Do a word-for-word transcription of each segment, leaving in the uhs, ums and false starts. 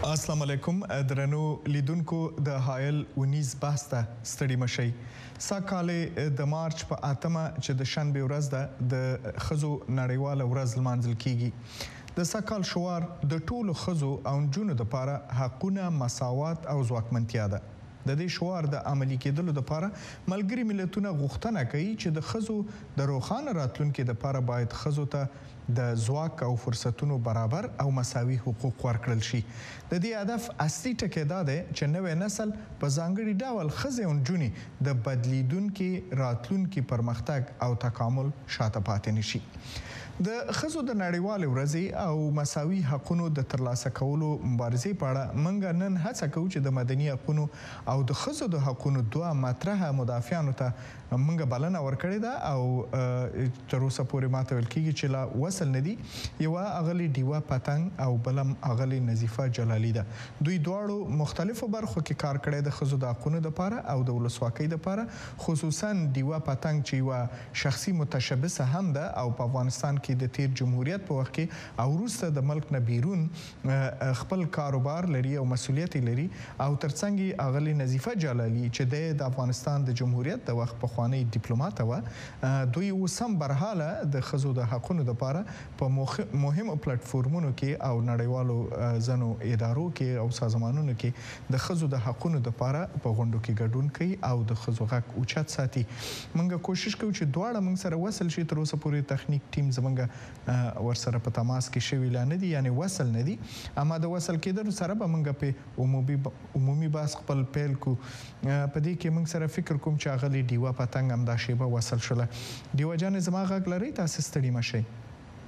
السلام علیکم درنو لیدونکو د هایل ونیز بحث ته ستړي مشئ. سږ د مارچ په اتمه چې د شنبې ورځ ده د ښځو نړیواله ورځ لمانځل کیږي. د سږ کال شعار د ټولو ښځو او نجونو دپاره حقونه، مساوات او ځواکمنتیا ده. د دې شعار د عملي کېدلو دپاره ملګري ملتونه غوښتنه کوي چې د ښځو د روښانه راتلونکي دپاره باید ښځو ته د ځواک او فرصتونو برابر او مساوي حقوق ورکړل شي. د دې هدف اصلي ټکی دا دی چې نوی نسل په ځانګړي ډول ښځې او نجونې د بدلیدونکي راتلونکي پرمختګ او تکامل شاته پاتې نشي. د ښځو د نړیوالې ورځې او مساوي حقونو د ترلاسه کولو مبارزې په اړه موږ نن هڅه کوو چې د مدني حقونو او د ښځو د حقونو دوه مطرحه مدافعانو ته موږ بلنه ورکړې ده او تر اوسه پورې ماته ویل کېږي چې لا وصل نه دي. یوه اغلې ډیوه پتنګ او بله اغلې نظیفه جلالي ده. دوی دواړو مختلفو برخو کې کار کړی د ښځو د حقونو دپاره او د ولسواکۍ دپاره، خصوصا ډیوه پتنګ چې یوه شخصي متشبثه هم ده او په افغانستان کې د تیر جمهوریت په وخت کې او وروسته د ملک نه بیرون خپل کاروبار لري او مسؤلیت لري، او ترڅنګ یې اغلې نظیفه جلالي چې د افغانستان د جمهوریت د وخت پخوانۍ ډیپلوماته وه. دوی اوس هم برحاله د ښځو د حقونو دپاره په مهمو پلیټفورمونو کې او نړیوالو ځینو ادارو کې او سازمانونو کې د ښځو د حقونو دپاره په غونډو کې ګډون کوي او د ښځو غږ اوچت ساتي. موږ کوشش کوو چې دواړه موږ سره وصل شي. تر اوسه پورې تخنیک ټیم زموږ ورسره په تماس کې شوي لا نه دي، یعنې وصل نه دي، اما د وصل کېدلو سره به موږ په عمومي عمومي بحث خپل پیل کو. په دې کې موږ سره فکر کوم چې اغلې ډیوه پتنګ هم دا شیبه وصل شوله. ډیوه جانې زما غږ لرئ؟ تاسې ستړي مه شئ.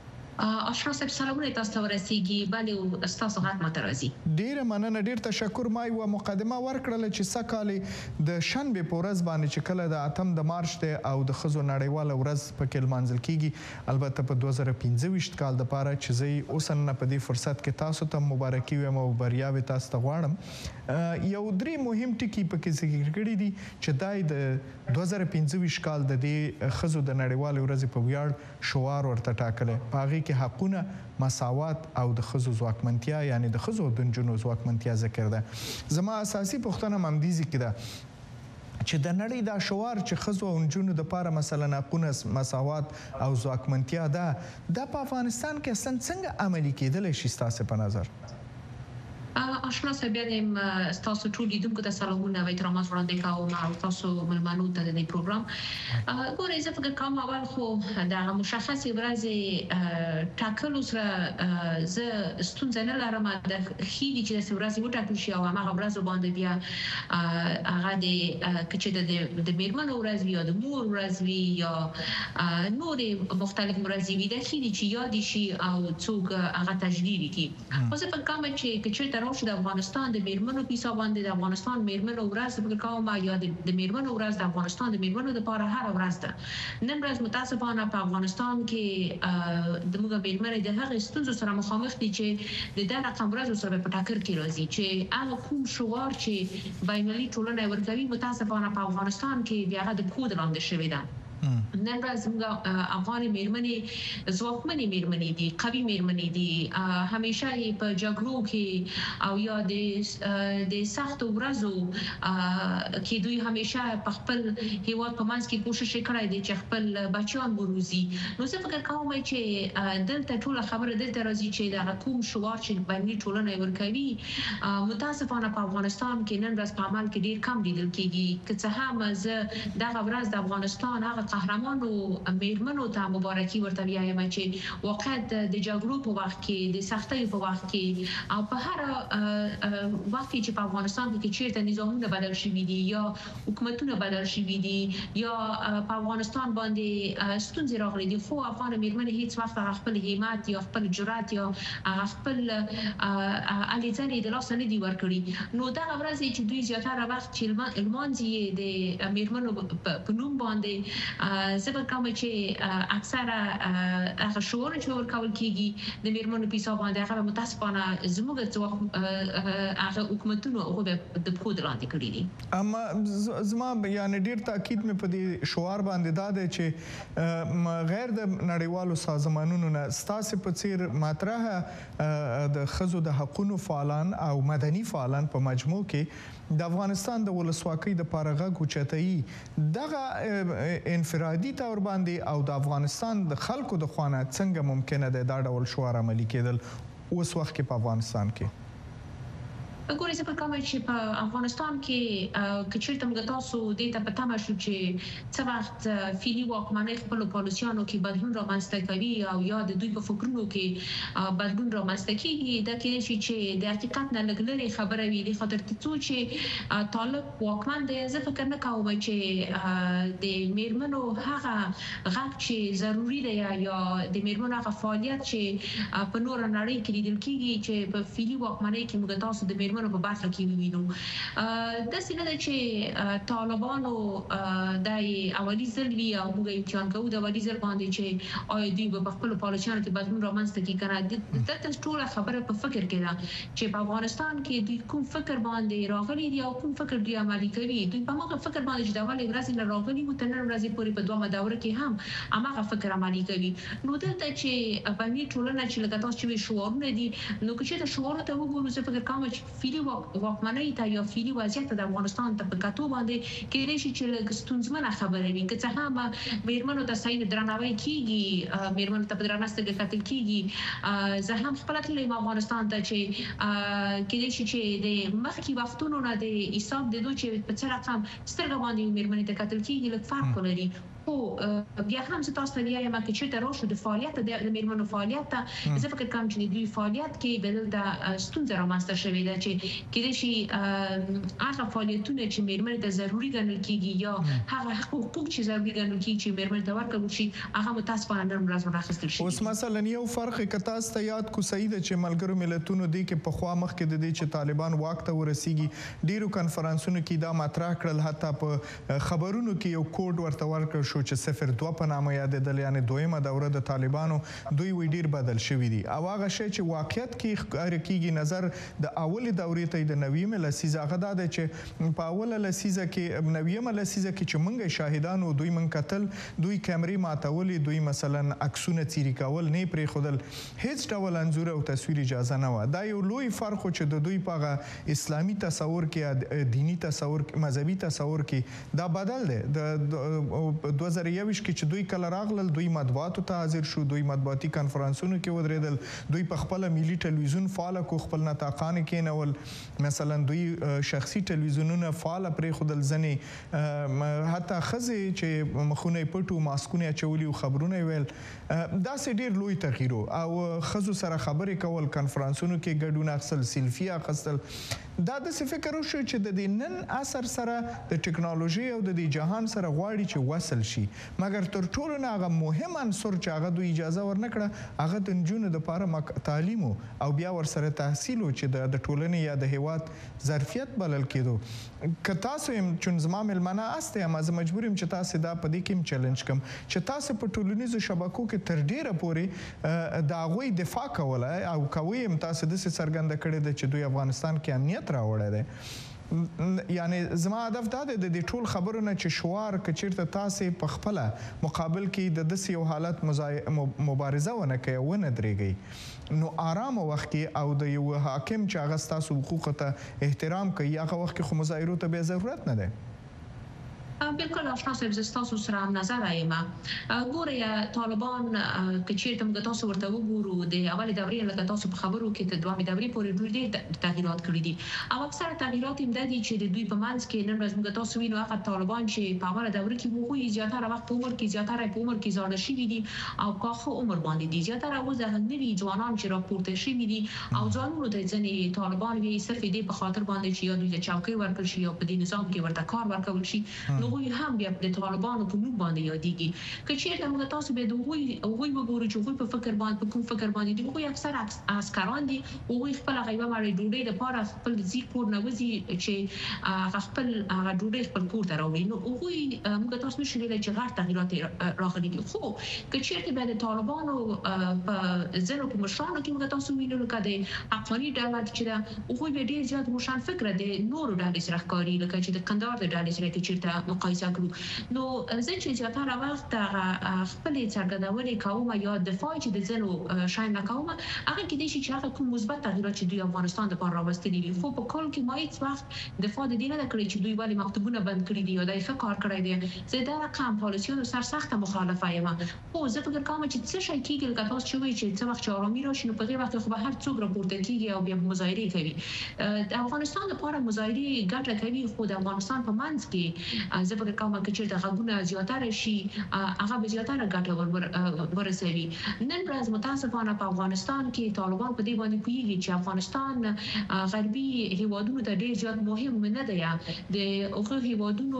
اشرف صاحب سلامونه تاسو ته ورسیږي. بلې ستاسو غږ ماته راځي. ډیره مننه، ډیر تشکر. ما یوه مقدمه ورکړله چې سږ کال د شنبې په ورځ باندې چې کله د اتم د مارچ دی او د ښځو نړیواله ورځ پکې لمانځل کیږي، البته په دوه زره پنځه ویشت کال دپاره چې زه یې اوس نه په دې فرصت کې تاسو ته مبارکي وایم او بریاوې تاسو ته غواړم. یو درې مهم ټکي پکې ذکر کړي دي چې دا یې د دوه زره پنځه ویشت کال د دې ښځو د نړیوالې ورځې په ویاړ شعار ورته ټاکلی. په هغې کې حقونه، مساوات او د ښځو ځواکمنتیا، یعنې د ښځو او د نجونو ځواکمنتیا ذکر ده. زما اساسي پوښتنه هم همدې کې ده چې د نړۍ دا شعار چې ښځو او نجونو دپاره مثلا حقونه، مساوات او ځواکمنتیا ده، دا په افغانستان کې اصلا څنګه عملي کېدلی شي ستاسې په نظر؟ اشنا صاحب بیا د ستاسو ټول لیدونکو ته سلامونه او احترامات وړاندې کوم او تاسو ملمنو ته د دې پروګرام. ګورئ، زه فکر کوم اول خو دغه مشخصې ورځې ټاکلو سره زه ستونزه نه لرم. د ښې دي چې داسې ورځې وټاکل شي او هماغه ورځو باندې بیا هغه د که چې د میرمنو ورځ وي یا د مور ورځ وي یا نورې مختلف ورځې وي، د ښې دي چې یادې شي او څوک هغه تجلیل کړي. خو زه فکر کوم چې که چېرته د افغانستان د میرمنو پیسه باندې د افغانستان میرمنو ورځ فکر کوم یا د میرمنو ورځ د افغانستان د میرمنو لپاره هر ورځ ده. نن ورځ متاسفانه په افغانستان کې د موږ میرمنې د هغې ستونزو سره مخامخ دي چې د دغه رقم ورځو سره په ټکر کې راځي، چې هغه کوم شعار چې بینالمللي ټولنه ورکوي متاسفانه په افغانستان کې د هغه د پښو لاندې شوې ده. نن ورځ موږ افغاني میرمنې ځواکمنې میرمنې دي، قوي میرمنې دي، همیشه یې په جګړو کې او یا د سختو ورځو کې دوی همیشه په خپل هیواد په منځ کې کوشش کړی دی چې خپل بچیان وروزي. نو زه فکر کوم چې دلته ټوله خبره دلته راځي چې دغه کوم شعار چې بینالمللي ټولنه ورکوي متاسفانه په افغانستان کې نن ورځ په عمل کې ډېر کم لیدل کېږي. که څه هم زه دغه ورځ د افغانستان هغه قهرمانو میرمنو ته مبارکي ورته وایم چې واقعا د جګړو په وخت کې، د سختیو په وخت کې او په هر وخت کې چې په افغانستان کې چیرته نظامونه بدل شوي دي یا حکومتونه بدل شوي دي یا په افغانستان باندې ستونزې راغلي دي، خو افغان میرمنې هیڅ وخت هغه خپل همت یا خپل جرأت یا هغه خپل هلې ځلې د لاسه نه دي ورکړي. نو دغه ورځ چې دوی زیاتره وخت چې لمانځي د میرمنو په نوم باندې زه به کوم چې اکثره هغه شعور چې ورکول کیږي د میرمنو په حساب باندې هغه متاسفانه زموږ څو هغه حکومتونو هغه د خود لاندې کړی دي. اما زما یعنی ډیر تاکید مې په دې شعار باندې دا دی چې غیر د نړیوالو سازمانونو نه ستاسو په څیر مطرحه د خزو د حقوقو فعالان او مدني فعالان په مجموع کې د افغانستان د ولسواکۍ د پاره غږ اوچتایي دغه انفرادي تور باندې او د افغانستان د خلکو د خوانه څنګه ممکنه ده دا ډول شعار عملي کېدل اوس وخت کې په افغانستان کې؟ ګورې زه په کوم چې په افغانستان کې کچېرته موږ تاسو دې ته پته مشو چې څه وخت فیلي واکمنۍ خپل پالیسیانو کې بدلون رامنځته کوي او یا د دوی په فکرونو کې بدلون رامنځته کیږي دا کېدای شي چې د حقیقت نه لږ لرې خبره وي د خاطر څو چې طالب واکمن دی. زه فکر نه کوم چې د میرمنو هغه غږ چې ضروری دی یا د میرمنو هغه فعالیت چې په نور نړۍ کې لیدل کیږي چې په فیلي واکمنۍ کې موږ تاسو د میرمنو په برخه کې وینو. د سینه د چې طالبانو د اولی ځل وی او موږ امتحان کوو د اولی ځل باندې چې آیا دوی په خپل پالیسیانو کې بدلون رامنځته کوي کنه. د تاسو ټول خبره په فکر کې ده چې په افغانستان کې دوی کوم فکر باندې راغلي دي او کوم فکر دوی عملي کوي. دوی په هغه فکر باندې چې د اول ورځې نه راغلي وو تر نن ورځې پورې په دوه دوره کې هم هغه فکر عملي کوي. نو دلته چې په می ټولنه چې لکه تاسو چې شعورونه دي نو چې د شعور ته وګورو زه فکر کوم چې فیلي واکمنۍ ته یا فیلي وضعیت د افغانستان ته په کتو باندې کېدای شي چې لږ ستونزمنه خبره وي که څه هم میرمنو ته صحیح درناوی کیږي میرمنو ته په درنه سترګه کتل کیږي. زه هم خپل تللیم افغانستان ته چې کېدای شي چې د مخکې وختونو نه د حساب د دوی چې په څه رقم سترګه باندې میرمنې ته کتل کیږي لږ فرق ولري. خو بیا هم زه تاسو ته وایم چې چېرته راشو د فعالیت د میرمنو فعالیت ته زه فکر کوم چې دوی فعالیت کې بدل د ستونزه رامنځته شوې ده چې کېدای شي هغه فعالیتونه چې میرمنې ته ضروري ګڼل کیږي یا هغه حقوق چې ضروري ګڼل کیږي چې میرمنې ته ورکړل شي هغه متاسفانه نن ورځ راخستل شي. اوس مثلا یو فرق کتا ست یاد کو صحیح ده چې ملګرو ملتونو دی کې په خوا مخ کې د دې چې طالبان واک ته ورسیږي ډیرو کانفرنسونو کې دا مطرح کړل حتی په خبرونو کې یو کوډ ورته ورکړ چې صفر دوه په نامه یادېدل یعنی دویمه دوره د طالبانو دوی وی ډیر بدل شوی دي او هغه شی چې واقعیت کې ښکار کیږي نظر د اول دورې ته د نویمه لسیزه هغه دا دی چې په اوله لسیزه کې نویمه لسیزه کې چې موږ شاهدانو دوی من قتل دوی کیمرې ماتولې دوی مثلا عکسونه چیرې کول نه پرې خودل هیڅ ډول انځور او تصویر اجازه نه و. دا یو لوی فرق چې د دوی په اسلامي تصور کې دینی تصور مذهبي تصور کې دا بدل دی. د دوه زره یویشت کې چې دوی کله راغلل دوی مطبوعاتو ته حاضر شو دوی مطبوعاتي کانفرنسونو کې ودرېدل دوی په خپل ملي ټلویزیون فعال کو خپل نطاقان کېنول مثلا دوی شخصي ټلویزیونونه فعال پرې خودل ځنې حتی خزې چې مخونه پټو ماسکونه چولي او خبرونه ویل دا سې ډیر لوی تغییر او خزو سره خبرې کول کانفرنسونو کې ګډون اخیستل سیلفي اخیستل دا د څه فکر وشو چې د دې نن اثر سره د ټکنالوژي او د دې جهان سره غواړي چې وصل شي مګر تر ټولو نه هغه مهم عنصر چې هغه دوی اجازه ورنکړه هغه د نجونو لپاره تعلیم او بیا ورسره تحصیل چې د ټولنې یا د هیواد ظرفیت بلل کېدو. که تاسو هم چون زما ملمنه استه یم زه مجبور یم چې تاسو دا په دې کې چیلنج کوم چې تاسو په ټولنیزو شبکو کې تر ډیره پورې د هغوی دفاع کولای او کوي هم تاسو داسې څرګنده کړې ده چې دوی افغانستان کې امنیت راوړی دی. یعنی زما هدف دا دی د دې ټول خبرو نه چې شعار که چېرته تاسې په خپله مقابل کې د داسې یو حالت مبارزه ونه کوئ ونه درېږئ نو آرامه وخت کې او د یو حاکم چې هغه ستاسو حقوقو ته احترام کوي هغه وخت کې خو مظاهرو ته بیا ضرورت نه دی. بالکل آشنا صاحب زه ستاسو سره هم نظر یم. ګوره طالبان که چېرته موږ تاسو ورته وګورو د اولې دورې لکه تاسو په خبرو کې د دویمې دورې پورې ډېر ډېر تغییرات کړي دي او اکثره تغییرات هم دا دي چې د دوی په منځ کې نن ورځ موږ تاسو وینو هغه طالبان چې په اوله دوره کې هغوی زیاتره وخت په عمر کې زیاتره په عمر کې زاړه شوي دي او کاخه عمر باندې دي زیاتره اوس د نوي ځوانان چې راپورته شوي دي او ځوانانو ته ځینې طالبان وایي صرف دې په خاطر باندې چې یا دوی ته چوکۍ ورکړل شي یا په دې نظام کې ورته کار ورکول شي نو نو هغوی هم بیا د طالبانو په نوم باندې یادېږي که چیرته موږ تاسو به د هغوی هغوی وګورو چې هغوی په فکر باندې په کوم فکر باندې دي هغوی اکثر عسکران دي هغوی خپل غیبه مړې ډوډۍ لپاره خپل ځي کور نه وځي چې هغه خپل هغه ډوډۍ خپل کور ته راوړي نو هغوی موږ تاسو نشو ویلی چې غټ تغییرات راغلي دي خو که چیرته به د طالبانو په ځینو په مشرانو کې موږ تاسو وینو لکه د افغاني ډله چې ده هغوی به ډېر زیات روښان فکره د نورو ډلې سره ښکاري لکه چې د کندهار د ډلې سره که چیرته مقایسه کړو نو زه چې زیاتره وخت هغه خپلې څرګندونې کوم یا دفاع چې د ځینو شیانو نه کوم هغه کېدای شي چې هغه کوم مثبت تغییرات چې دوی افغانستان لپاره راوستلي دي خو په کال کې ما هیڅ وخت دفاع د دې نه کړې چې دوی ولې مکتوبونه بند کړي دي یا دا ښه کار کړی دی زه د رقم پالیسیونو سرسخته مخالفه یم خو زه فکر کوم چې څه شی کېږي لکه تاسو چې وایي چې څه وخت چې آرامي راشي نو په هغې وخت خو به هر څوک راپورته کېږي او بیا مظاهرې کوي د افغانستان لپاره مظاهرې ګټه کوي خو د افغانستان په منځ کې زه فکر کوم چې چېرته غږونه زیاتره شي هغه به زیاتره ګټه ورسوي نن ورځ متاسفانه په افغانستان کې طالبان په دې باندې پوهېږي چې افغانستان غربي هیوادونو ته ډېر زیات مهم نه دی د هغو هیوادونو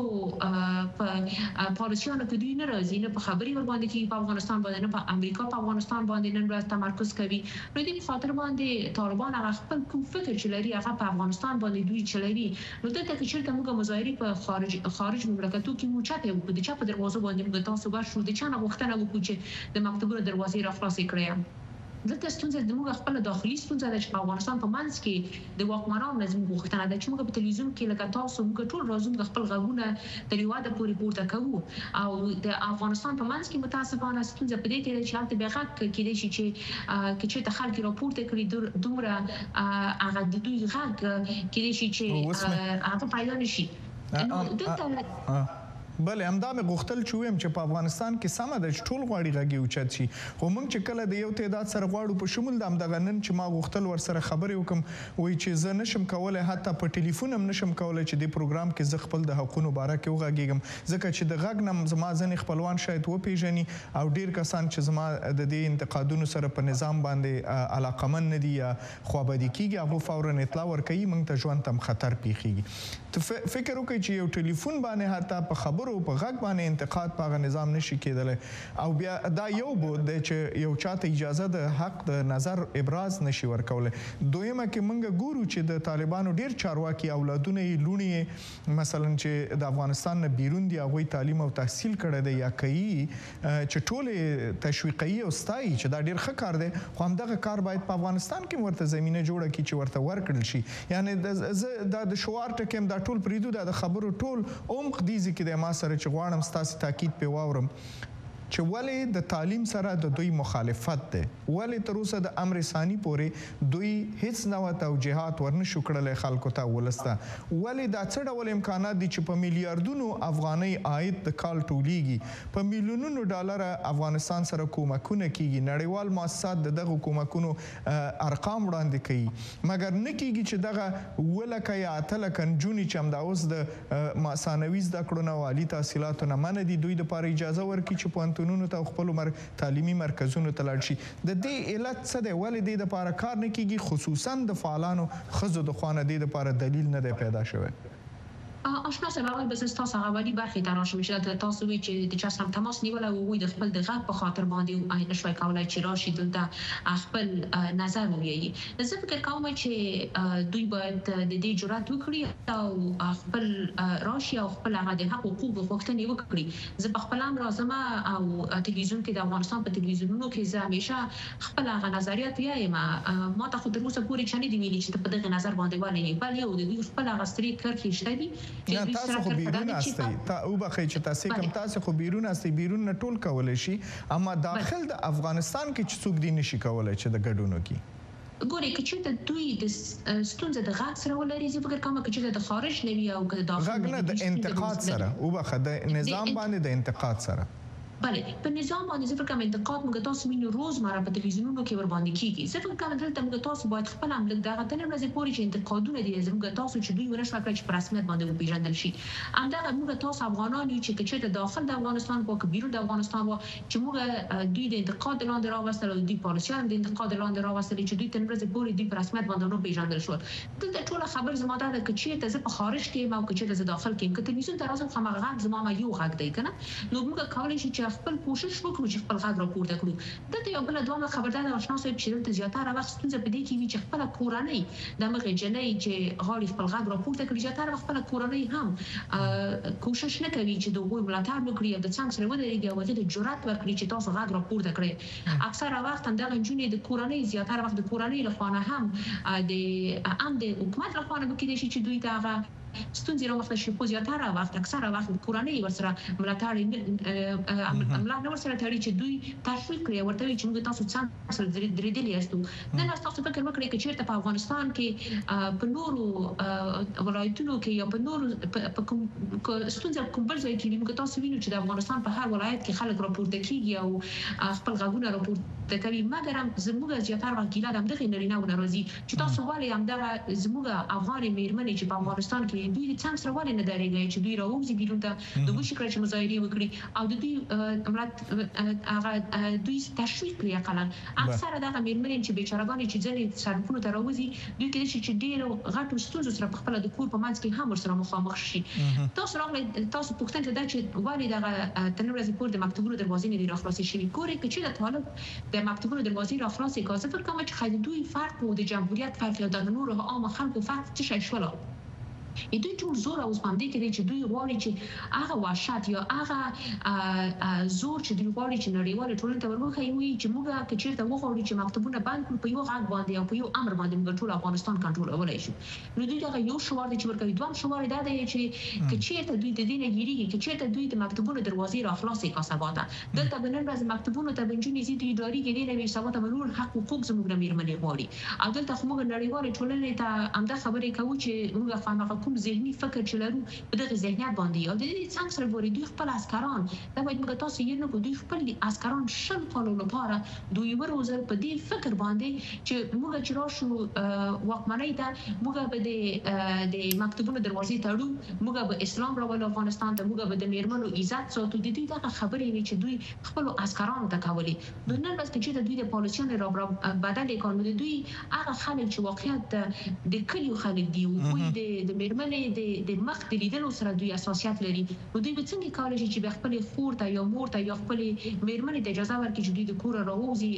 په پالیسیانو کې دوی نه راځي نه په خبرې ورباندې کوي په افغانستان باندې نه په امریکا په افغانستان باندې نن ورځ تمرکز کوي نو دې په خاطر باندې طالبان هغه خپل کوم فکر چې لري هغه په افغانستان باندې دوی چلوي نو دلته کې چېرته موږ مظاهرې په خارج خارج مملکتو کې مو چاته وکړو د چا په دروازو باندې موږ تاسو ورشو د چا نه غوښتنه وکړو چې د مکتبونو دروازې راخلاصې کړئ دلته ستونزه زموږ خپل داخلي ستونزه ده چې په افغانستان په منځ کې د واکمنانو نه زموږ غوښتنه ده چې موږ په تلویزیون کې لکه تاسو موږ ټول راځو خپل غږونه تر یو حده پورې پورته کوو او د افغانستان په منځ کې متاسفانه ستونزه په دې کې ده چې هلته بیا غږ کېدای شي چې که چېرته خلک راپورته کړي دومره هغه د دوی غږ کېدای شي چې هغه پیدا نه شي دلته بله همدا مې غوښتل چې ویم چې په افغانستان کې سمه ده چې ټول غواړي غږ اوچت شي خو موږ چې کله د یو تعداد سره غواړو په شمول د همدغه نن چې ما غوښتل ورسره خبرې وکړم وایي چې زه نشم کولی حتی په ټلیفون هم نشم کولی چې دې پروګرام کې زه خپل د حقونو باره کې وغږېږم ځکه چې د غږ نه زما ځینې خپلوان شاید وپېژني او ډېر کسان چې زما د دې انتقادونو سره په نظام باندې علاقمند نه دي یا خوابدي کېږي هغو فورا اطلاع ورکوي موږ ته ژوند ته هم خطر پېښېږي فکر وکړئ چې یو ټلیفون باندې حتی په خبرو په غږ باندې انتقاد په هغه نظام نشي کېدلی او بیا دا یو بود دی چې یو چاته اجازه د حق د نظر ابراز نشي ورکولی دویمه کې موږ ګورو چې د طالبانو ډېر چارواکي اولادونه یې لوڼې یې مثلا چې د افغانستان نه بیرون دي هغوی تعلیم او تحصیل کړی دی یا کوي چې ټولې تشویقوي او ستایي چې دا ډېر ښه کار دی خو همدغه کار باید په افغانستان کې هم ورته زمینه جوړه کړي چې ورته ورکړل شي یعنې زه دا د شعار ټکی هم دا ټول پرېږدو دا د خبرو ټول عمق دې ځای کې دی ما سره چې غواړم ستاسې تاکید پې واورم چې ولې د تعلیم سره د دوی مخالفت دی ولې تر اوسه د امر ثاني پورې دوی هیڅ نوع توجیهات ورنشو کړلی خلکو ته ولس ته ولې دا څه ډول امکانات دي چې په میلیارډونو افغانۍ عاید د کال ټولیږي په میلیونونو ډالره افغانستان سره کومکونه کیږي نړیوال مؤسسات د دغو کومکونو ارقام وړاندې کوي مګر نه کیږي چې دغه اووه لکه یا اته لکه نجونې چې همدا اوس د ثانوي زده کړو نه او عالي تحصیلاتو نه منع دي دوی دپاره اجازه ورکړي چې پوهنتون ته او خپلو تعلیمي مرکزونو ته لاړ شي د دې علت څه دی ولې دې دپاره کار نه کیږي خصوصا د فعالانو ښځو د خوا نه دې دپاره دلیل نه دی پیدا شوی آشنا سره اول بس تاسو غوړي برخه ته راشم چې تاسو وی چې د چا سره تماس نیول او وی د خپل د غږ په خاطر باندې آی نشوي کولای چې راشي دلته خپل نظر ووایي زه فکر کوم چې دوی باید د دې جرأت وکړي او خپل راشي او خپل هغه د حق حقوق غوښتنې وکړي زه په خپل امر راځم او تلویزیون کې د افغانستان په تلویزیونونو کې زه همیشه خپل هغه نظریات وایم ما ته خو تر اوسه پورې چا نه دي ویلي چې په دغه نظر باندې ولې بل یو د دوی خپل هغه ستري کرښې شته دي نه تاسو خو بیرون استئ تا او بخی چې تاسو کوم تاسو خو بیرون استئ بیرون نه ټول کولای شي اما داخل د افغانستان کې چې څوک دی نشي کولای چې د ګډونو کې ګوري چې د دوی د ستونزې د غږ سره ولري زه فکر کوم چې د خارج نوي او د داخل غږ نه د انتقاد سره او بخه د نظام باندې د انتقاد سره بله په نظام باندې ځکه کوم انتقاد موږ تاسو وینو روزمره په تلویزیونونو کې ور باندې کیږي ځکه کوم دلته موږ تاسو باید خپل عمل دغه تنه ورځې پورې چې انتقادونه دي زموږ تاسو چې دوی ورسره کړی چې په رسمیت باندې وپیژندل شي همدغه موږ تاسو افغانان یو چې چې داخل د افغانستان او بیرون د افغانستان و چې موږ دوی د انتقاد لاندې راوستل او دوی پالیسیان د انتقاد لاندې راوستل چې دوی تن ورځې پورې دوی په رسمیت باندې نه پیژندل شو دلته ټول خبر زما ده چې ته زه په خارج کې ما چې زه داخل کې که تلویزیون ته راځم خو هغه زما ما یو غږ دی کنه نو موږ کولای شو چې خپل کوشش وکړو چې خپل غږ راپورته کړو دلته یو بل دوه خبردار آشنا صاحب چې دلته زیاتره وخت ستونزه په دې کې وي چې خپل کورنۍ د مغه جنۍ چې غاړي خپل غږ راپورته کړي زیاتره وخت خپل کورنۍ هم کوشش نه کوي چې دوی ملاتړ وکړي او د څنګه سره ودرېږي او د جرأت ورکړي چې تاسو غږ راپورته کړئ اکثره وخت همدغه جنۍ د کورنۍ زیاتره وخت د کورنۍ لخوا هم د ام د حکومت لخوا نه کېدای شي چې دوی ته ستونزې راوخته شي خو زیاتره وخت اکثره وخت کورنۍ ورسره ملاتړ عملا نو ورسره تړي چې دوی تشویق کړي ورته چې موږ تاسو څنګه سره درېدلې یاستو نن تاسو فکر وکړئ چې چیرته په افغانستان کې په نورو ولایتونو کې یا په نورو په کوم ستونزې کوم بل ځای کې موږ تاسو وینو چې د افغانستان په هر ولایت کې خلک راپورته کیږي او خپل غږونه راپورته کوي مګر هم زموږ زیاتره وخت ګیله د دغه نارینه او ناراضي چې تاسو ولې همدغه زموږ افغان میرمنې چې په افغانستان کې دوی څنګه سره ولې نه درېږي چې دوی راوځي بیرون ته د وشي کړی چې مظاهرې وکړي او د دوی امرات هغه دوی تشویق کړی اقلا اکثره دغه میرمنې چې بیچارهګانې چې ځلې سرکونو ته راوځي دوی کې چې ډېر غټو ستونزو سره په خپل د کور په منځ کې هم سره مخامخ شي تاسو راغلي تاسو پوښتنه ده چې ولې دغه تنورځي پور د مکتبونو دروازې نه دي راخلاصې شوي ګوري چې د طالب د مکتبونو دروازې راخلاصې کړي ځکه کوم چې خای دوی فرق او د جمهوریت فرق او د نورو عام خلکو فرق څه شي شول دوی ټول زور او سپاندې کې چې دوی غواړي چې هغه وحشت یا هغه زور چې دوی غواړي چې نړیوال ټولنه ته ورغوي وي چې موږ که چیرته وغواړو چې مکتبونه بند کړو په یو غږ باندې او په یو امر باندې موږ ټول افغانستان کنټرولولای شو نو دوی دا یو شوار دي چې ورکوي دوم شوار دا دی چې که چیرته دوی د دې نه ګیریږي که چیرته دوی د مکتبونو دروازې راخلاصې کا سباته دلته بنن ورځ مکتبونو ته بنجونی زی دوی اداري کې دی نه سباته منور حق حقوق زموږ د میرمنې غواړي او دلته خو موږ نړیوال ټولنې ته همدا خبرې کوو چې موږ فهمه کوم ذهني فکر چې لرو په دغه ذهنیت باندې او د دې څنګه سره ګوري دوی خپل عسکران دا باید موږ تاسو یې نه دوی خپل عسکران شل کالو لپاره دوی وروزل په دې فکر باندې چې موږ چې راشو واکمنۍ ته موږ به د د مکتبونو دروازې تړو موږ به اسلام راول افغانستان ته موږ به د میرمنو عزت ساتو د دې دغه خبرې وي چې دوی خپل عسکران ته کولې نو نن ورځ چې دوی د پالیسیانو را بدل کړي دوی هغه خلک چې واقعیت د کلیو خلک دی او د میرمنې د مخ د لیدلو سره دوی اساسيات لري نو دوی به څنګه کولای شي چې خپل خور ته یا مور ته یا خپل میرمنې ته اجازه ورکړي چې دوی د کور راوځي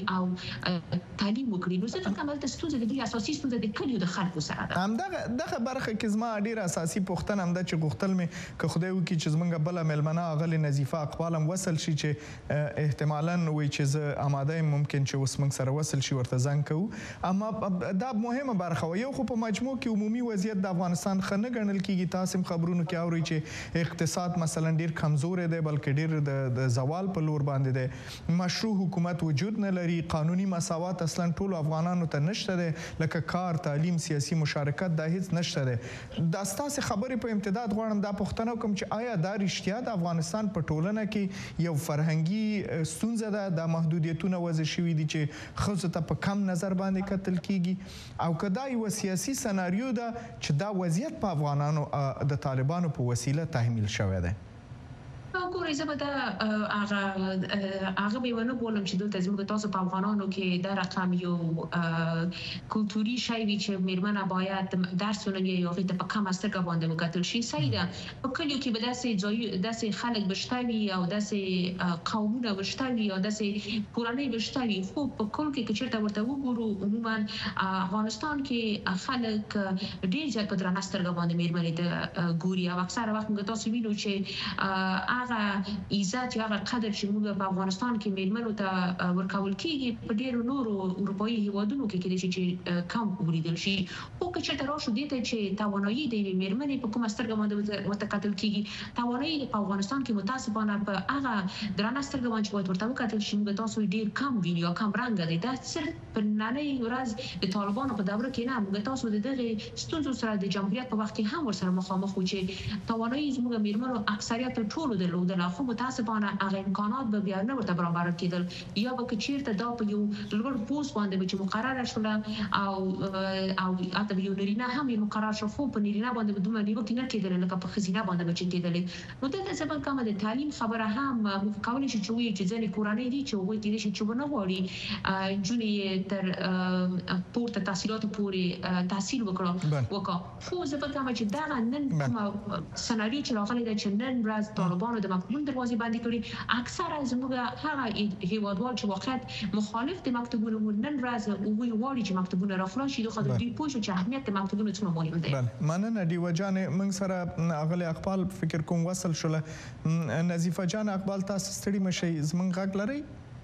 او تعلیم وکړي نو څنګه کومه د ستونزې د دوی اساسي ستونزې د کلیو د خلکو سره ده هم دغه دغه برخه کې زما ډیر اساسي پوښتنه هم ده چې غوښتل مې که خدای وکړي چې زمونږ بل ملمنه اغلی نظیفه اقبالم وصل شي چې احتمالاً وي چې زه آماده ممکن چې اوس موږ سره وصل شي ورته زنګ کوو اما دا مهمه برخه یو خو په مجموع کې عمومي وضعیت د افغانستان خنه ګڼل کیږي تاسو خبرونو کې اوري چې اقتصاد مثلا ډیر کمزور دی بلکې ډیر د زوال په لور باندې دی مشروع حکومت وجود نه لري قانوني مساوات اصلا ټول افغانانو ته نشته دی لکه کار تعلیم سیاسي مشارکت دا هیڅ نشته دی دا ستاسو خبرې په امتداد غواړم دا پوښتنه کوم چې آیا دا رښتیا د افغانستان په ټولنه کې یو فرهنګي ستونزه ده د محدودیتونو وضع شوي دي چې ښځو ته په کم نظر باندې کتل کیږي او که دا یو سیاسي سناریو ده چې دا وضعیت په افغانانو د طالبانو په وسیله تحمیل شوی دی ګورئ زه به دا هغه هغه به ونه بولم چې دلته زموږ تاسو په افغانانو کې دا رقم یو کلتوري شی وي چې میرمنه باید درس ولولي یا هغې ته په کمه سترګه باندې وکتل شي صحیح ده په کلیو کې به داسې ځای داسې خلک به شته وي او داسې قومونه به شته وي او داسې کورنۍ به شته وي خو په کل کې که چېرته ورته وګورو عموما افغانستان کې خلک ډېر زیات په درنه سترګه باندې میرمنې ته ګوري او اکثره وخت موږ تاسو وینو چې هغه عزت یا هغه قدر چې موږ په افغانستان کې میرمنو ته ورکول کیږي په ډیرو نورو اروپایي هیوادونو کې کېدای شي چې کم ولیدل شي خو که چېرته راشو دې ته چې توانایي د یوې میرمنې په کومه سترګه باندې ورته کتل کیږي توانایي په افغانستان کې متاسفانه په هغه درنه سترګه باندې باید ورته وکتل شي موږ تاسو ډیر کم وینو یا کم رنګ دی دا صرف په نننۍ ورځ د طالبانو په دوره کې نه موږ تاسو د دغه ستونزو سره د جمهوریت په وخت کې هم ورسره مخامخ وو چې توانایي زموږ میرمنو اکثریت ټولو درلود موندل خو متاسفانه هغه امکانات به بیا نه ورته برابر کېدل یا به چیرته دا په یو لوړ پوسټ باندې چې مقرره شول او او اته یو نرینه هم مقرر شو خو په نرینه باندې دومره نیوکه نه کېدل لکه په خزینه باندې چې کېدل نو د سبب کومه د تعلیم خبره هم مکولې شي چې وي چې ځنې کورنۍ دي چې وایي چې چې ونه غواړي جونې تر پورته تحصیلات پورې تحصیل وکړو وکړو خو زه په کومه چې دا نن کومه سناریو چې راغلی د چندن ورځ طالبانو د مکتوبونو دروازې باندې کړي اکثره زموږ هغه هیوادوال چې وخت مخالف د مکتوبونو نن ورځ وی غواړي چې مکتوبونه راخلاص شي خو د دې پوه شو چې اهمیت د مکتوبونو څومره مهم دی. بله مننه ډیوه جانې موږ سره اغلی اقبال فکر کوم وصل شوله نظیفه جان اقبال تاسو ستړي مشئ زموږ غږ لرئ؟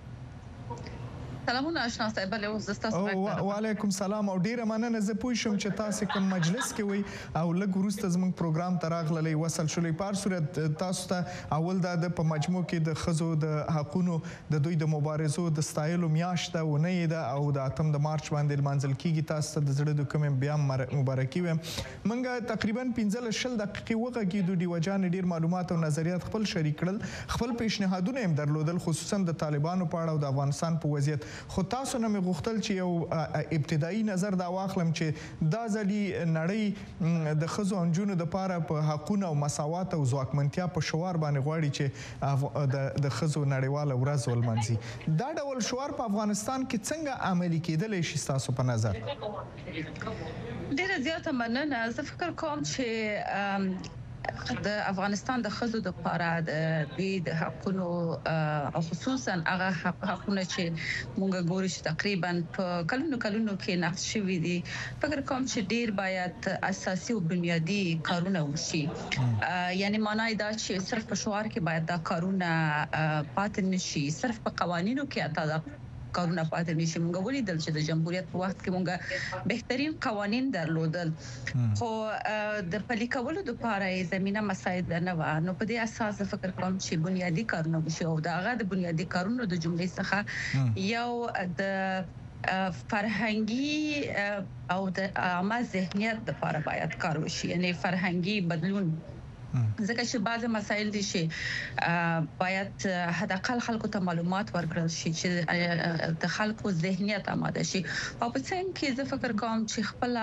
سلامونه آشنا صاحب له اوس تاسو و علیکم سلام او ډیره مننه زه پوه شم چې تاسو کوم مجلس کې وي او لږ وروسته زموږ پروګرام ته راغللی وصل شولې په هر صورت تاسو ته اول دا د په مجموع کې د ښځو د حقونو د دوی د مبارزو د ستایلو میاشت ده اونۍ ده او د اتم د مارچ باندې لمانځل کیږي تاسو ته د زړه د کومې بیا مبارکي وایم موږ تقریبا پنځلس شل دقیقې وغږېدو ډیوه جانې ډېر معلومات او نظریات خپل شریک کړل خپل پیشنهادونه هم درلودل خصوصا د طالبانو په اړه او د افغانستان په وضعیت خو تاسو نه مې غوښتل چې یو ابتدایي نظر دا واخلم چې دا ځلې نړۍ د ښځو او نجونو دپاره په حقونه او مساوات او ځواکمنتیا په شعار باندې غواړي چې د ښځو نړیواله ورځ ولمانځي دا ډول شعار په افغانستان کې څنګه عملي کېدلی شي ستاسو په نظر؟ ډېره زیاته مننه زه فکر کوم چې د افغانستان د ښځو د لپاره د دوی د حقونو او خصوصا هغه حقونه چې مونږ ګورو چې تقریبا په کلونو کلونو کې نقش شوي دي فکر کوم چې ډیر باید اساسي او بنیادی کارونه وشي یعنی معنی دا چې صرف په شعار کې باید دا کارونه پاتې نشي صرف په قوانینو کې اته کارونه پاتې نشي موږ ولیدل چې د جمهوریت په وخت کې موږ بهترین قوانین درلودل خو د پلي کولو لپاره زمينه مساعد نه و نو په دې اساس فکر کوم چې بنیادی کارونه وشي او دا هغه د بنیادی کارونو د جملې څخه یو د فرهنګي او د عامه ذهنیت لپاره باید کار وشي یعنی فرهنګي بدلون ځکه چې بعض مسایل دي چې باید حداقل خلکو ته معلومات ورکړل شي چې د خلکو ذهنیت آماده شي او په څنګه کې زه فکر کوم چې خپل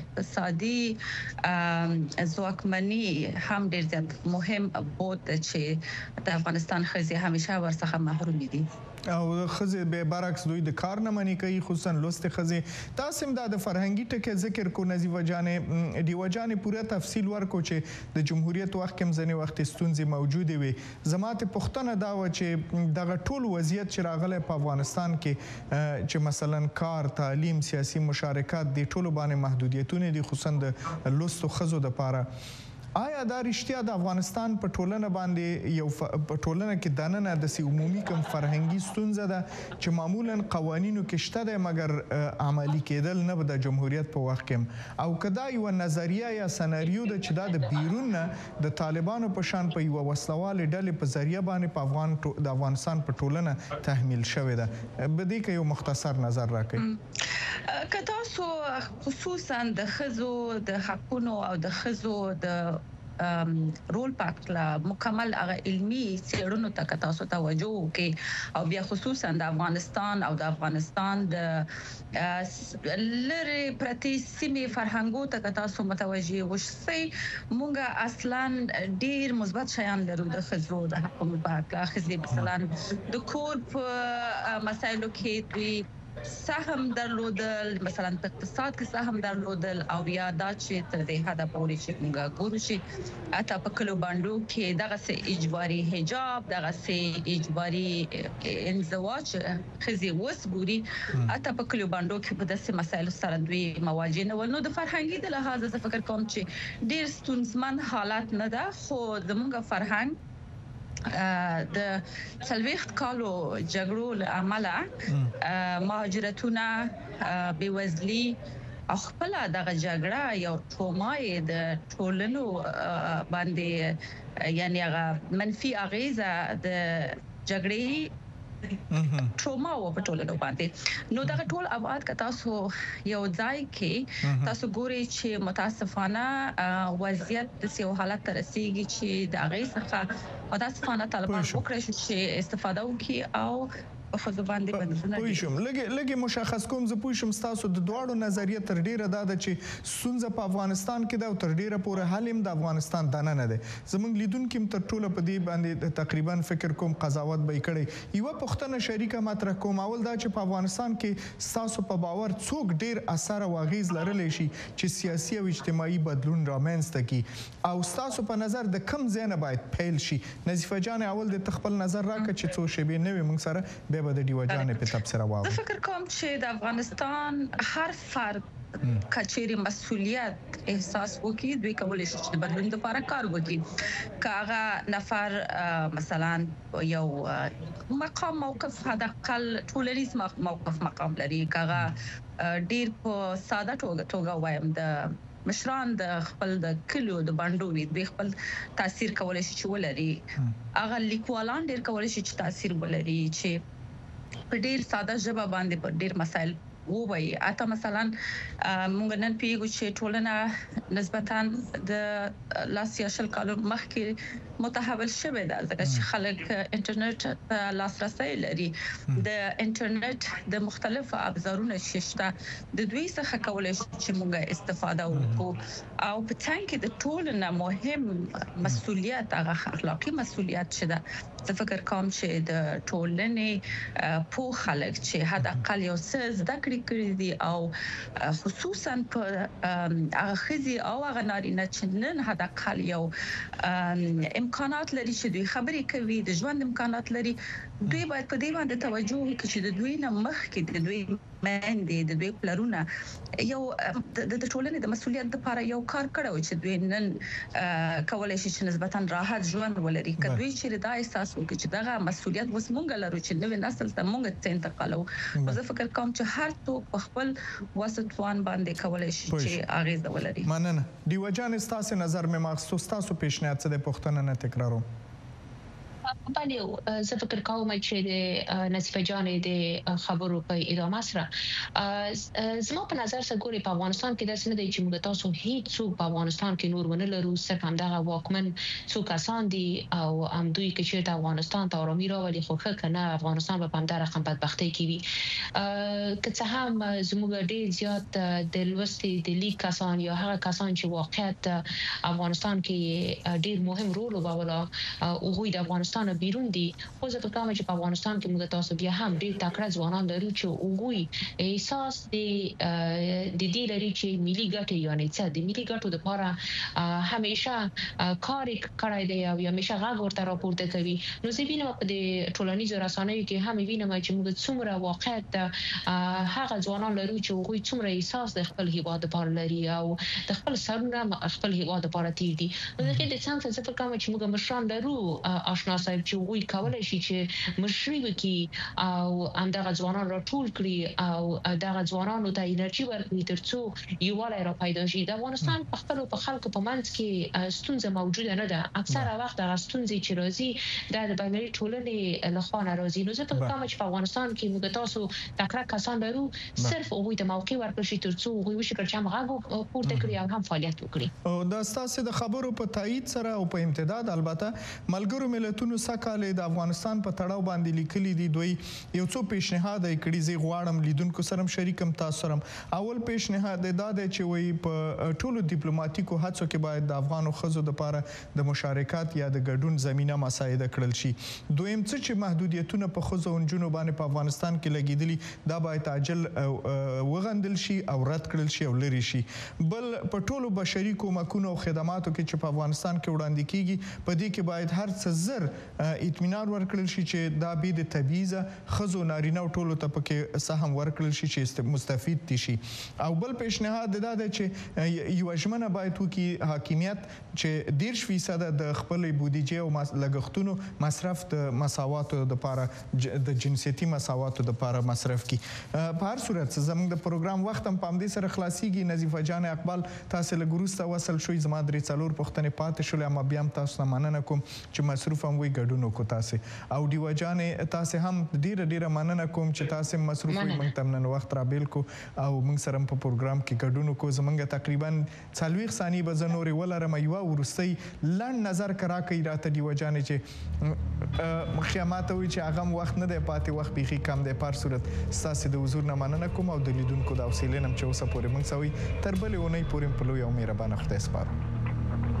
اقتصادي ځواکمني هم ډېر زیات مهم بود چې د افغانستان ښځې همیشه ورڅخه محروم دي او ښځې به برعکس دوی د کار نه منې کوي خصوصا لوستې ښځې تاسو هم دا د فرهنګي ټکي ذکر کو نظیفه جانې ډیوه جانې پوره تفصیل ورکو چې د جمهوریت وخت کې ځینې وخت ستونزې موجودې وي زما ته پوښتنه دا و چې دغه ټول وضعیت چې راغلی په افغانستان کې چې مثلا کار تعلیم سیاسي مشارکت د ټولو باندې محدودیتونه دي خصوصا د لوستو ښځو لپاره آیا دا رښتیا د افغانستان په ټولنه باندې یو په ټولنه کې دننه د سی عمومي کوم فرهنګي ستونزه ده چې معمولا قوانینو کې شته ده مګر عملی کېدل نه د جمهوریت په وخت کې او کدا یو نظریه یا سناریو ده چې دا د بیرون نه د طالبانو په شان په یو وسلوال ډلې په ذریعہ باندې په افغان د افغانستان په ټولنه تحمیل شوې ده به دې کې یو مختصر نظر راکړئ که تاسو خصوصا د ښځو د حقونو او د ښځو د رول پاکلا مکمل هغه علمي څېړنو ته تاسو توجه وکړئ او بیا خصوصا د افغانستان او د افغانستان د لری پرتی سیمې فرهنګو ته تاسو متوجه وشئ مونږه اصلا ډیر مثبت شیان لرو د ښځو د حقونو په اړه ښځې مثلا د کور په مسایلو کې دوی سهم درلودل مثلا په اقتصاد کې سهم درلودل او بیا دا چې تر دې حد پورې چې موږ ګورو چې اته په کلو باندې کې دغه سه اجباري حجاب دغه سه اجباري انزواج خزي وس ګوري اته په کلو باندې کې په داسې مسایلو سره دوی مواجه نه ول نو د فرهنګي د لحاظ زه فکر کوم چې ډیر ستونزمن حالات نه ده خو زموږ فرهنګ د څلويخت کالو جګړو له امله مهاجرتونه بېوزلي او خپل دغه جګړه یو ټومای د ټولنو باندې یعنی هغه منفي اغیزه د جګړې ټروما و په ټولنه باندې نو دا ټول ابعاد که تاسو یو ځای کې تاسو ګوري چې متاسفانه وضعیت د یو حالت ته رسیدي چې د هغه څخه متاسفانه طالبان وکړي چې استفاده وکړي او په ځوان دي باندې پوه شم لګي لګي مشخص کوم زه پوه شم تاسو د دواړو نظریه تر ډیره دا ده چې سونځه په افغانستان کې دا تر ډیره پورې حل هم د افغانستان دنه نه ده زمونږ لیدونکو تر ټوله په دې باندې تقریبا فکر کوم قضاوت به کړي یو پښتنه شریکه مطرح کوم اول دا چې په افغانستان کې تاسو په باور څوک ډیر اثر او اغیز لرلی شي چې سیاسي او اجتماعي بدلون رامنځته کړي او تاسو په نظر د کم ځای نه باید پیل شي نظیفه جان اول د خپل نظر راکړه چې څو شی به نوې موږ سره به د دیو جان په تفسیر واو زه فکر کوم چې د افغانستان هر فرد کچېری مسؤلیت احساس وکړي دوی کولای شي چې بدلون لپاره کار وکړي کاغه نفر مثلا یو مقام موقف هدقل ټولنیز موقف مقام لري کاغه ډیر په ساده توګه وایم د مشران د خپل د کلو د باندوي د خپل تاثیر کولای شي چې ولري هغه لیکوالان ډیر کولای شي چې تاثیر ولري چې په ډیر ساده ژبه باندې په ډیر مسایل ووایي اته مثلا موږ نن پیګو چې ټولنه نسبتاً د لاسیا شل کالو مخکې متحول شوه ده ځکه چې خلک انټرنیټ ته لاسرسي لري د انټرنیټ د مختلفو ابزارونو شته د دوی څخه کولای شي چې موږ استفاده وکړو او په څنګه کې د ټولنه مهم مسؤلیت هغه اخلاقی مسؤلیت شته زه فکر کوم چې د ټولنې په خلک چې حد اقل یو څه زده کړی کړی دي او خصوصا په هغه خزي او هغه نارینه چې نن حد اقل یو امکانات لري چې دوی خبرې کوي د ژوند امکانات لري دوی باید په دې باندې توجه وکړي چې د دوی نه مخکې د دوی مېندې د دوی پلرونه یو د ټولنې د مسؤلیت لپاره یو کار کړو چې دوی نن کولای شي چې نسبتاً راحت ژوند ولري کدوې چې دا احساس وکړي چې دغه مسؤلیت وس مونږ لرو چې نوې نسل ته مونږ ته انتقالو زه فکر کوم چې هر څوک په خپل وسطوان باندې کولای شي چې اغیز ولري مننه دیو جان تاسو نظر مې مخصوص تاسو پیشنهاد څه د پښتنه نه تکرارو باندې زه فکر کوم چې د نصیفه جانې د خبرو په ادامه سره زما په نظر سره ګوري په افغانستان کې د سند د چې موږ تاسو هیڅ څوک په افغانستان کې نور ونه لرو صرف همدغه واکمن څو کسان دي او هم دوی کې چې د افغانستان ته آرامي راولي خو ښه کنه افغانستان په همدغه رقم بدبختۍ کې وي که څه هم زموږ ډېر زیات د لوستي د لیک کسان یا هغه کسان چې واقعیت افغانستان کې ډېر مهم رول لوبولا او هغوی د افغانستان بیرون دي خو زه په کوم چې په افغانستان کې موږ تاسو بیا هم ډېر تکړه ځوانان لرو چې هغوی احساس د د دې لري چې ملي ګټې یعنی څه د ملي ګټو لپاره همیشه کار کړی دی او همیشه غږ ورته راپورته کوي نو زه وینم په دې ټولنیزو رسنیو کې هم وینم چې موږ څومره واقعیت هغه ځوانان لرو چې هغوی څومره احساس د خپل هیواد لپاره لري او د خپل سرونه خپل هیواد لپاره تیر دي نو د دې څنګه څه فکر کوم چې موږ مشران لرو آشنا صاحب چې وی کولای شي چې مشري وکړي او همدغه ځوانان راټول کړي او دغه ځوانانو ته انرژي ورکړي ترڅو یووالی را پیدا شي د افغانستان په خپل په خلکو په منځ کې ستونزه موجوده نه ده اکثره وخت هغه ستونزې چې راځي د بینالمللي ټولنې له خوا نه راځي نو زه فکر کوم چې په افغانستان کې موږ تاسو تکړه کسان لرو صرف هغوی ته موقع ورکړل شي ترڅو هغوی وشي کړي چې هم غږ پورته کړي او هم فعالیت وکړي او دا ستاسو د خبرو په تایید سره او په امتداد البته ملګرو ملتونو سکهاله د افغانستان په تړاو باندې لیکلي دي دوی یو څو پیشنهاد یې کړي زی غواړم لیدونکو سره شریکم تاسو سره اول پیشنهاد دا دی چې وی په ټولو ډیپلوماټیکو هڅو کې باید د افغانو خزو لپاره د مشارکت یا د ګډون زمينه مساعده کړل شي دویم څه چې محدودیتونه په خزو او جنونو باندې په افغانستان کې لګیدلي دا باید عاجل وغندل شي او رد کړل شي او لري شي بل په ټولو بشري کومکونو او خدماتو کې چې په افغانستان کې وړاندې کیږي په دې کې باید هر څه زر اطمینان ورکړل شي چې دا به د تبعیض خزو نارینه او ټولو ته پکې سهم ورکړل شي چې مستفید دي شي او بل پیشنهاد دا دی چې یو ژمنه باید وکي حاکمیت چې ډیر فیصد د خپل بودیجه او لګښتونو مصرف د مساواتو د لپاره د جنسيتي مساواتو د لپاره مصرف کی په هر صورت زموږ د پروګرام وخت هم په دې سره خلاصيږي نظیفه جان اقبال تاسو له ګروسته وصل شوي زما درې څلور پښتنې پاتې شولې اما بیا هم تاسو مننه کوم چې مصروف هم وي لوی ګډون وکړو تاسو او ډیوه جانې تاسو هم ډیره ډیره مننه کوم چې تاسو مصروف وي موږ ته نن وخت را بیل کو او موږ سره په پروګرام کې ګډون وکړو زمونږ تقریبا څلوېښت ثانیې به زه نورې ولرم یوه وروستۍ لنډ نظر که راکوي راته ډیوه جانې چې مخکې ما ته وایي چې هغه هم وخت نه دی پاتې وخت بیخي کم دی په هر صورت ستاسې د حضور نه مننه کوم او د لیدونکو د حوصلې نه هم چې اوسه پورې موږ سوی تر بلې اونۍ پورې په لوی او مهربانه خدای سپارو